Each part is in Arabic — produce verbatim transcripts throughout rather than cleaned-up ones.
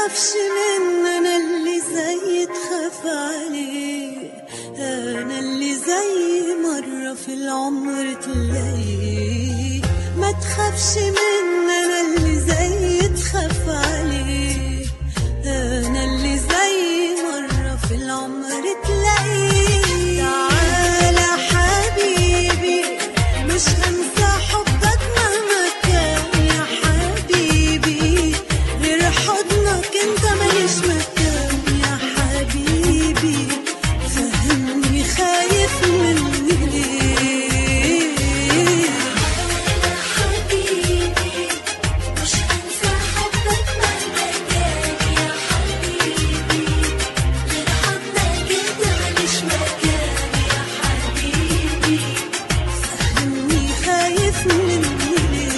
تخافش من انا اللي زي تخاف عليه، انا اللي زي مرة في العمر تلاقيه. ما تخافش من انا اللي زي تخاف عليه، انا اللي زي مرة في العمر تلاقيه. تعالى حبيبي مش هنسى حبك مهما كان يا حبيبي، غير حضنك انت ماليش مكان يا حبيبي. فهمني خايف مني ليه؟ تعالى حبيبي مش هنسى حبك مهما كان يا حبيبي، غير حضنك انت ماليش مكان يا حبيبي. فهمني خايف مني ليه؟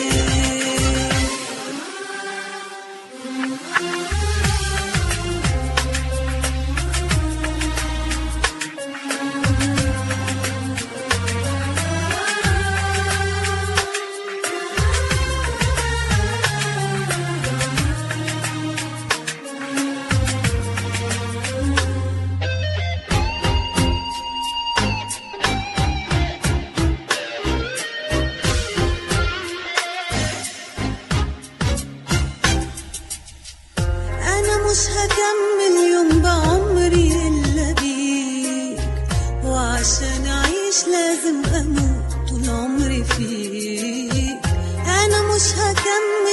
أنا مش هكمل يوم بعمري إلا بيك، وعشان أعيش لازم أموت طول عمري فيك. أنا مش هكمل